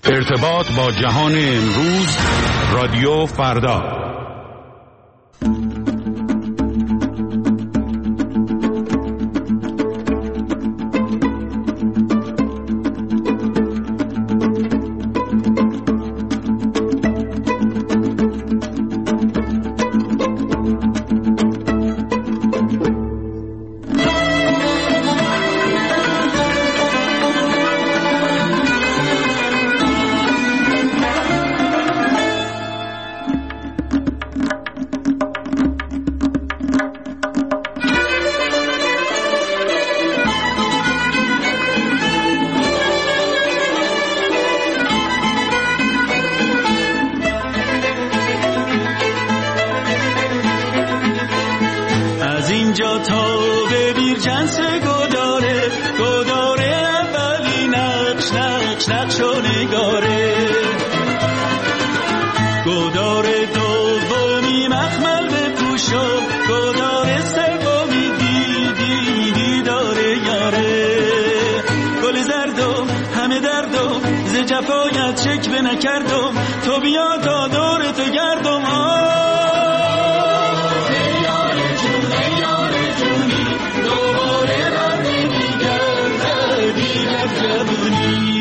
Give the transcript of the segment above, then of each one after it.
ارتباط با جهان امروز، رادیو فردا. جفایت چک به نکردم تو بیا تا دور تو گردم یار جونی دوباره بر نمیگرد دیگر جوونی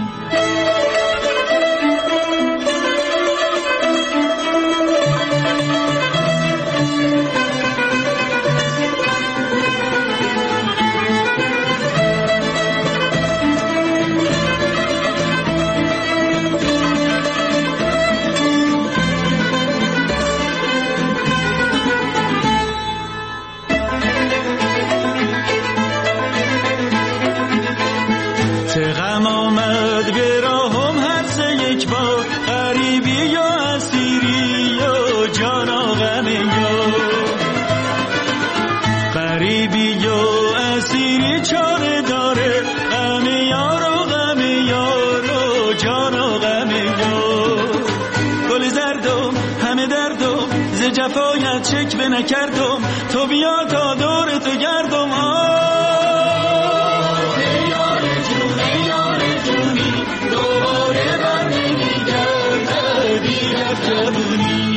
جفایت چک به نکردم تو بیا تا دور تو گردم یار جونی دوباره بر نمیگرد دیگر جوونی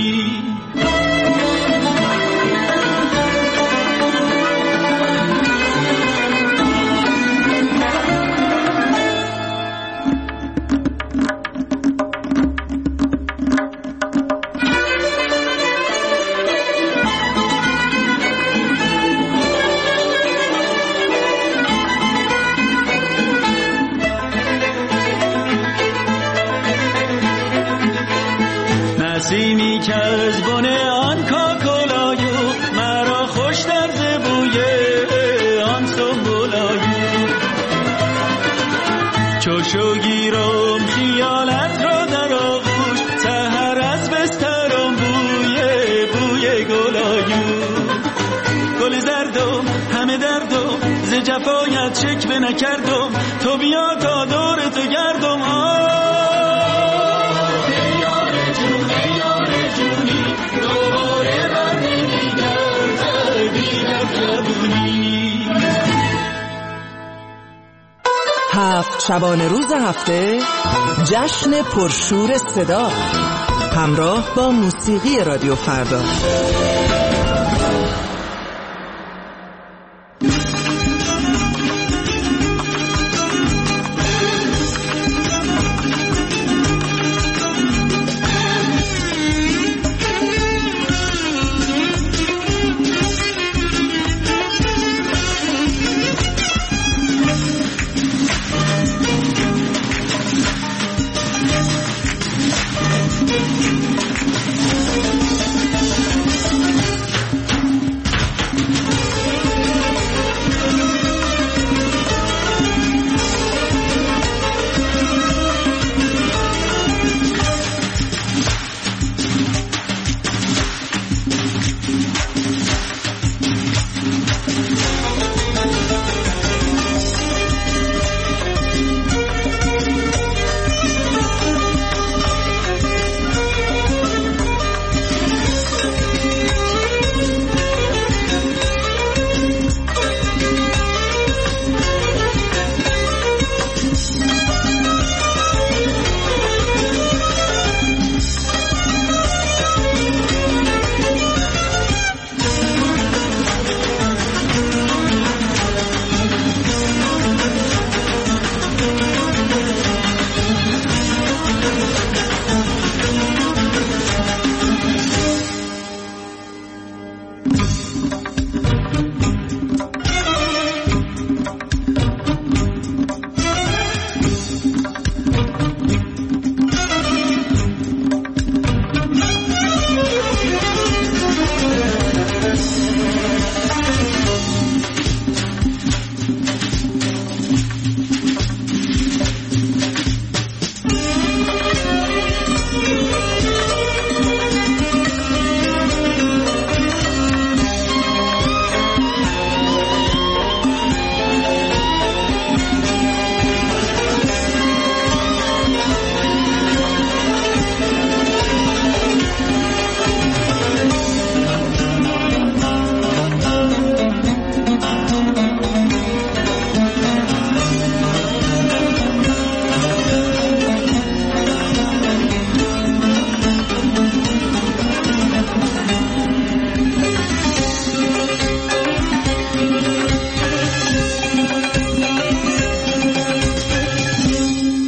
نسیمی که از بنه آن کاکلایو مرا خوش در زبوی آن سنبولایو چوشو گیرم خیالت را در آغوش سحر از بسترم بوی گلایو گل زردم همه دردم ز جفایت چک به نکردم تو بیا تا دور تو گردم هفت شبانه روز هفته جشن پرشور صدا همراه با موسیقی رادیو فردا.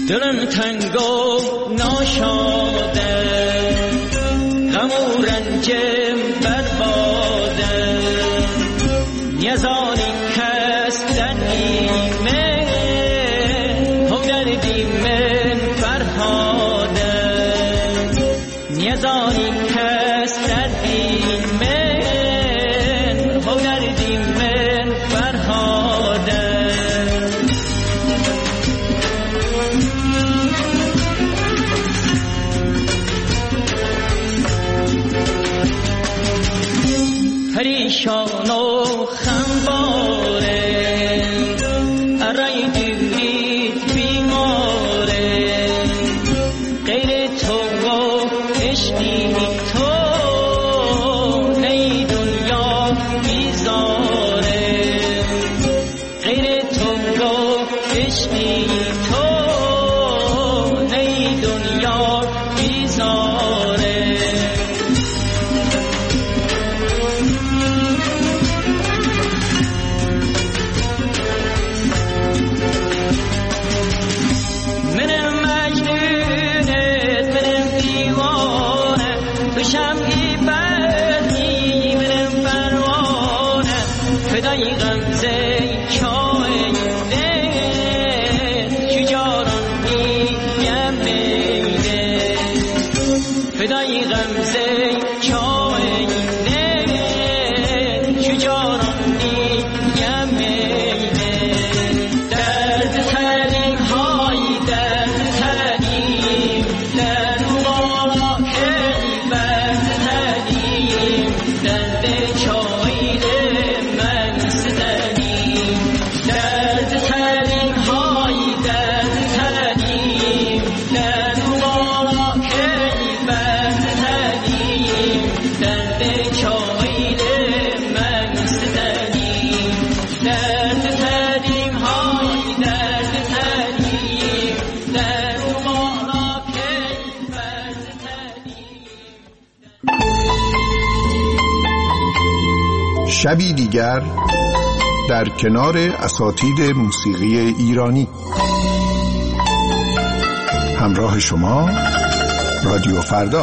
دلم تنگ و ناشاده، غم و رنجم برباده، نیازانی کس در نیمه و دردی من فرهاده، نیازانی کس در نیمه و دردی من فرهاده. پریشان و خمباره، ارای دیرید بیماره، غیر تو و عشقی تو نی دنیا بیزاره، غیر تو و عشقی تو نی دنیا بیزاره. شمعی بردی برم پروانه، فدای غمزه چای دل شجاران میگم میده، فدای غمزه چای دل شجاران میگم میده. درد ترین های درد ترین در بالا شبی دیگر در کنار اساتید موسیقی ایرانی. همراه شما رادیو فردا.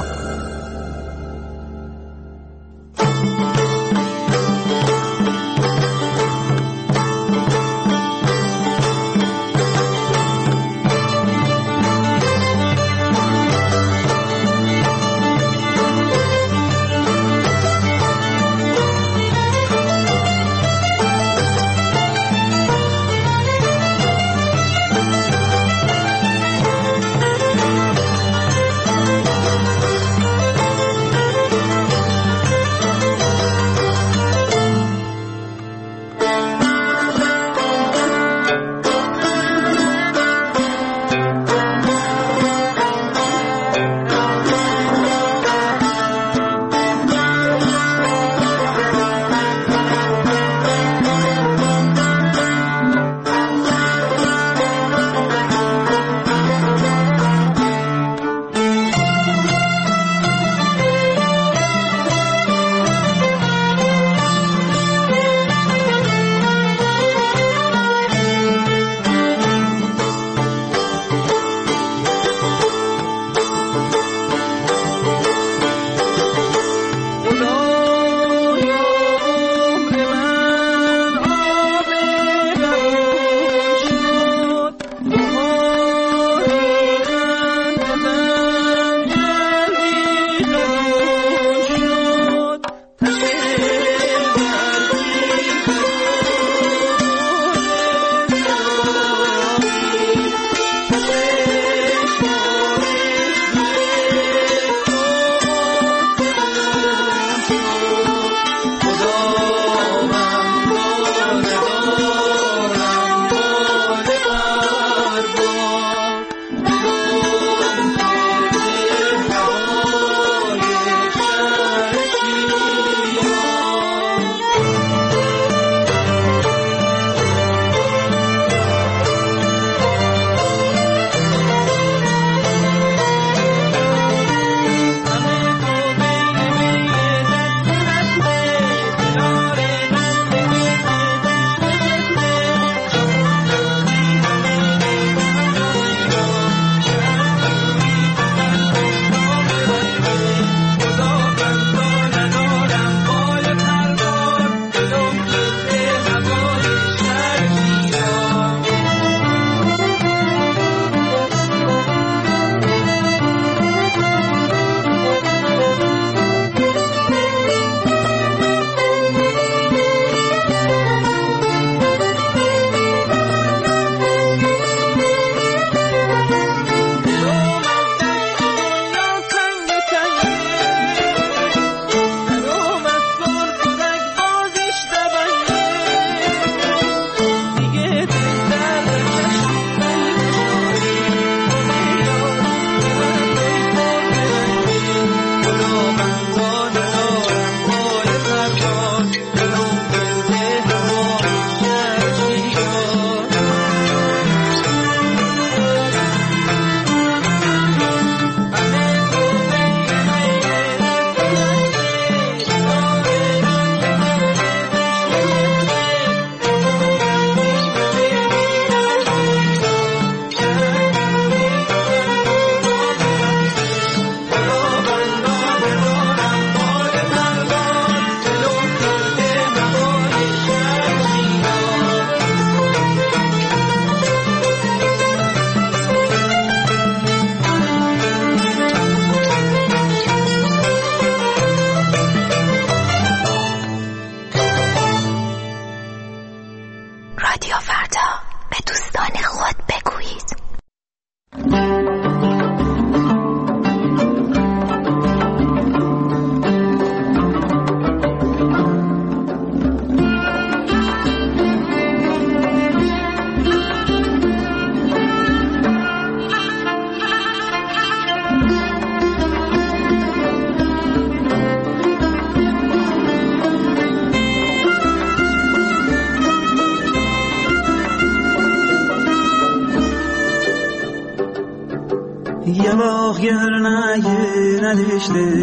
یه باغ گرنگی نداشته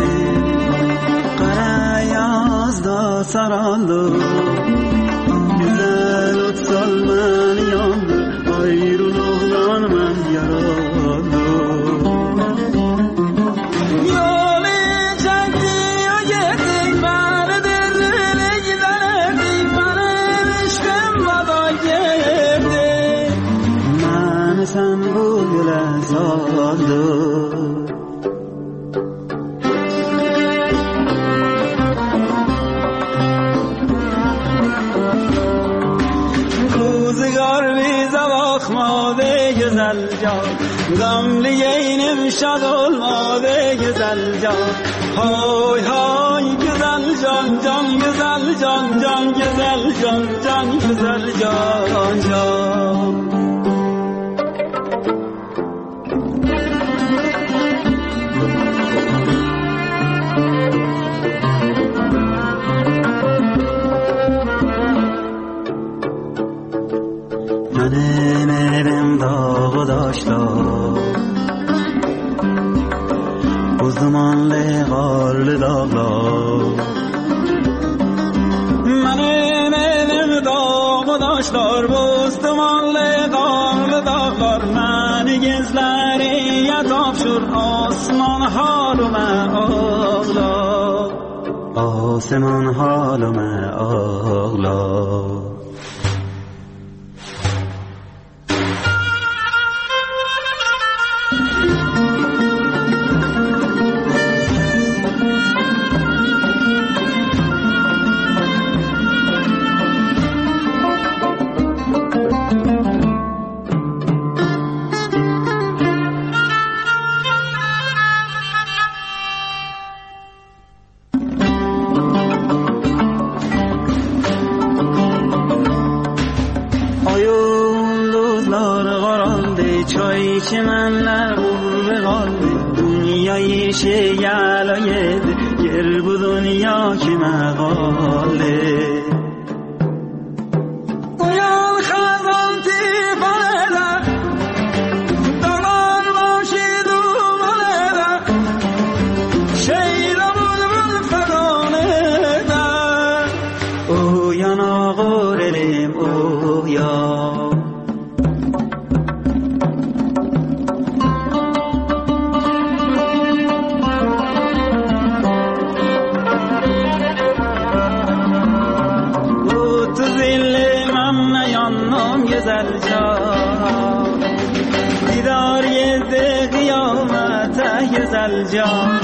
قره یازده سرالده güzel otsal men yandı ayrılıktan men yaralı yolu çekti o gittik beni derine giderdik benim işim vada girdi beni sen bu güle saldın güzel can gamlı yeğenim şad olmadı güzel can hay hay güzel can can güzel can can güzel can can güzel can can Uzmanlı karlı dağlar Benim dağ taşlar Uzmanlı karlı dağlar Beni gizleriye tapşır Osman halıme ağlar Osman halıme ağlar çimenler vurdu kaldı dünyayı şeyala yedi yer bu dünya kime kaldı uyan kazan tifaneler dağlar başı dumanlar şeyla bulbul fedan eder uyan ağır elim uyan güzel can Didar yedi kıyamete güzel can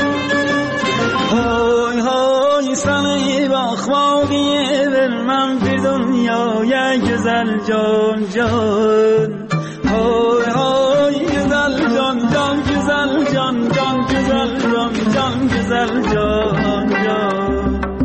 Hoy hoy sana bakmak vermem bir dünyaya güzel can can Hoy hoy güzel can can güzel can can güzel can can güzel can can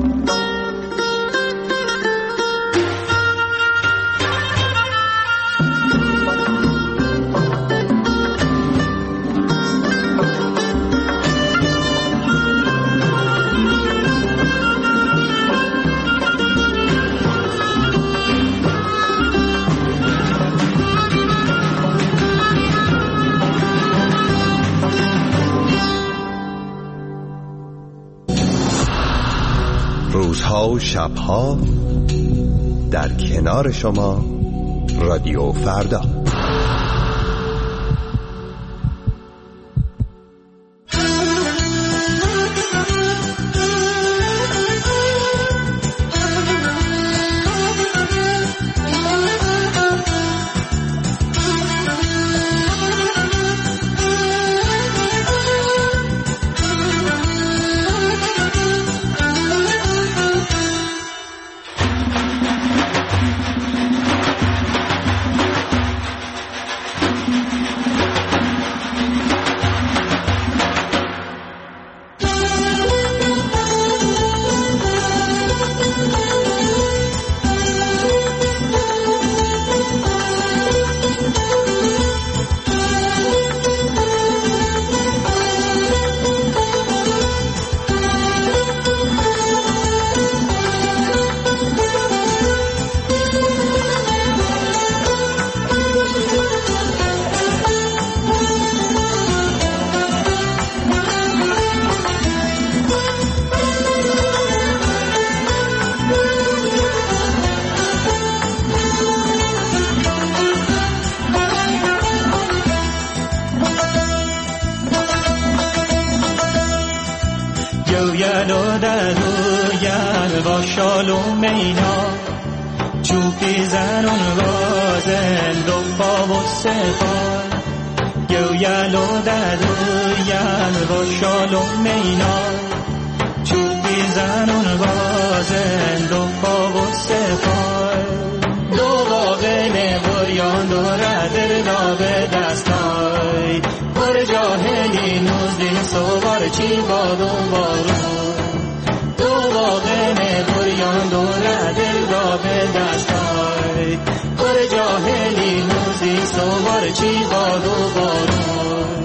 روزها و شبها در کنار شما رادیو فردا گویلو درویل با شال و مینا چوبی زنون رازن دو پا و سفال گویلو درویل با شال و مینا چوبی زنون رازن دو پا و سفال دو واقعه بریان دو ردر دابه دستای پر جاهلی نوزدی سوار چی باد و بارون دو واقعه بریان دو ردر دابه دستای پر جاهلی نوزدی سوار چی باد و بارون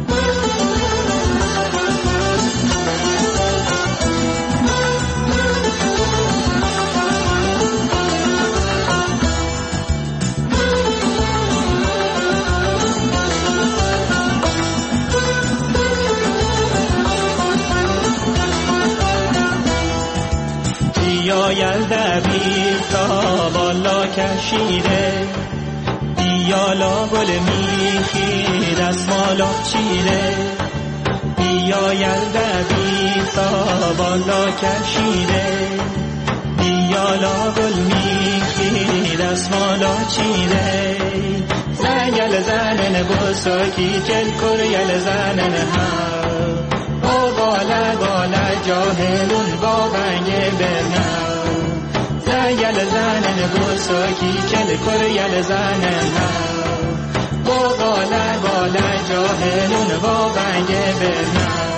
یلده بیتا بالا کشیده بیالا گل میخی دستمالا چیده بیا یلده بیتا بالا کشیده بیالا گل میخی دستمالا چیده زنگل زنن بساکی کل کر یل زنن هم او بالا بالا جاهلون با بنگ برنم زنگل زنن بساکی کل کر یل زنن هم او بالا بالا جاهلون با بنگ برنم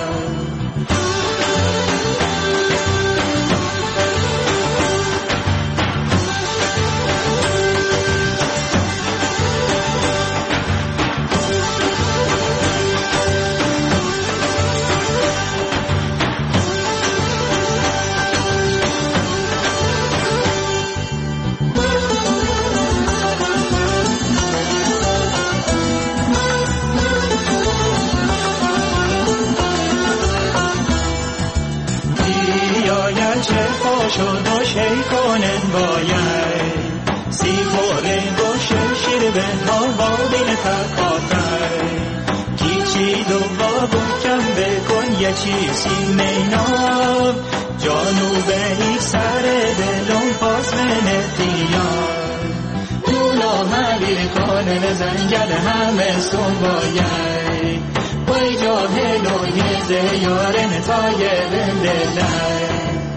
شد و شیطانن باید سی خوره گوشه شیر به هوا بین تکاتر کیچی دو بابو کم بکن یه چیزی میناب جانوبه ای سر دلون پاس منتیان دولا مبیر کانن زنگل همه سون باید بای جاهلوی زیارن تای بندلن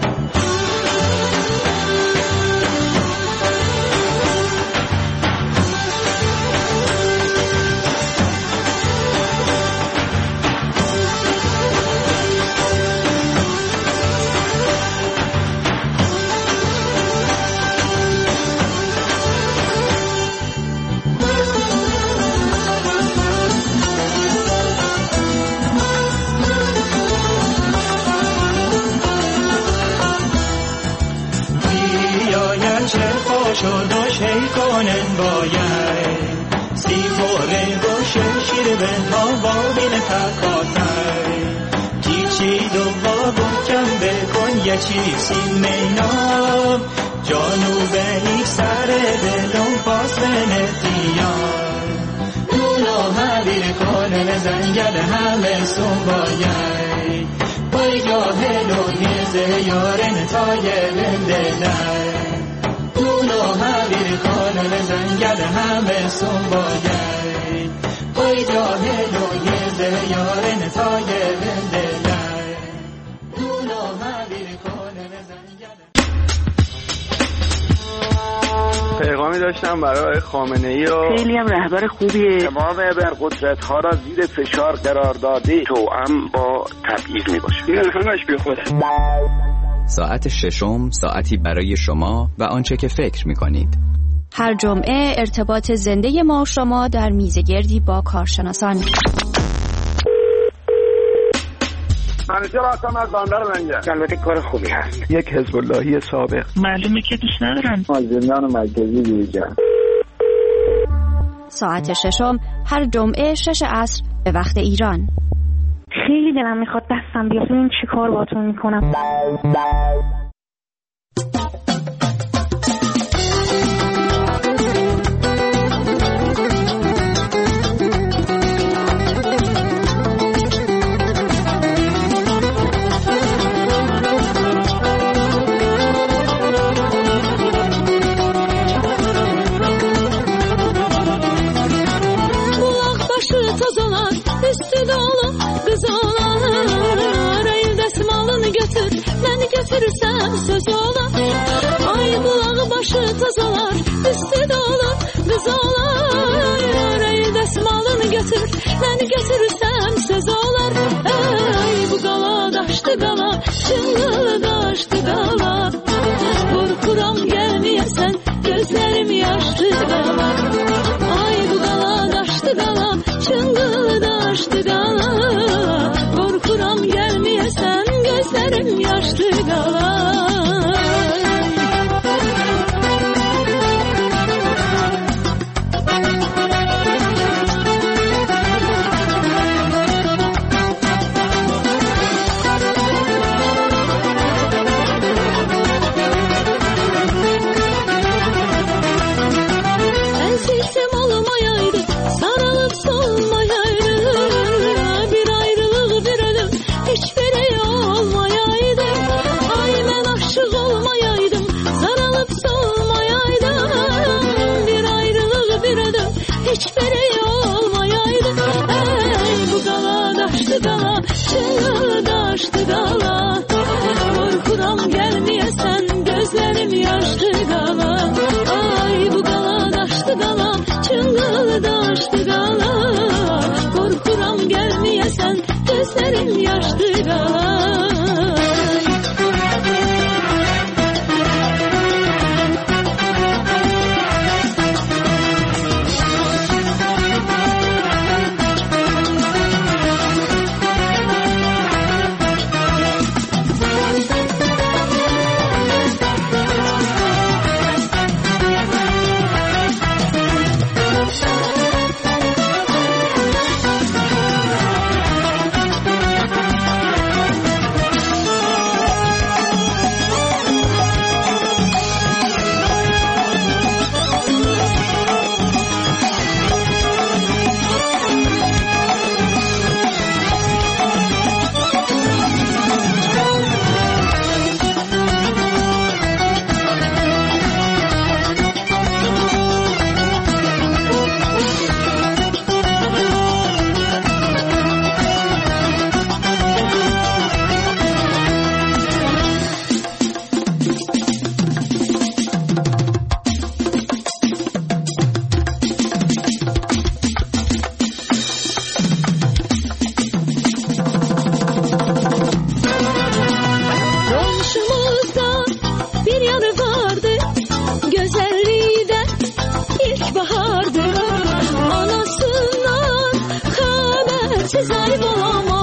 شد و شیطانن باید سی خوره گوشه شیر به هوا بین تکاتر کیچی دو بابو کم بکن یه چیزی میناب جانوبه ای سر دلون پاس بنتیان دولا مبیر کنن زنگل همه سون باید بای جاهلوی زیارن تای بندلن دولو مبیر کانون زنگل همه سون باید بای جاهلوی زیارن تای بندلن دولو مبیر کانون زنگل. پیغامی داشتم برای خامنه‌ای و خیلی هم رهبر خوبیه. تمام ابرقدرت‌ها را زیر فشار قرار داده توأم با تبعیض میباشه. این همش بیخوده. ساعت ششم ساعتی برای شما و آنچه که فکر می‌کنید. هر جمعه ارتباط زنده ما و شما در میزگردی با کارشناسان. منیجر هستم از بندر منجر. البته کار خوبی هست. یک حزب اللهی سابق. معلومه که دوست ندارن. از زندان مرکزی بیرون. ساعت ششم هر جمعه 6 عصر به وقت ایران. خیلی دلم میخواد دستم بیاد ببین چی کار باهاتون میکنم. toz olar, üstü dolu qız olar. Ey dəsmalını götür, məni götürürsəm söz olar. Ay bulağı başı toz olar, üstü dolu qız olar. Ey dəsmalını götür, məni götürürsəm söz olar. Ey bu qala daşdı qala, çınlı daşdı qala. Qorxuram gəlməyəsən, gözlərim yaşdı qala. Ay bu qala daşdı qala, çınlı daşdı qala. Qorxuram gəlməyəsən, gözlərim yaşdı qala. Qorxuram gəlməyəsən, gözlərim yaşdı qala. Ay bu qala daşdı qala, çınqıl daşdı qala. Qorxuram gəlməyəsən, gözlərim yaşdı qala. Zayıf olamaz.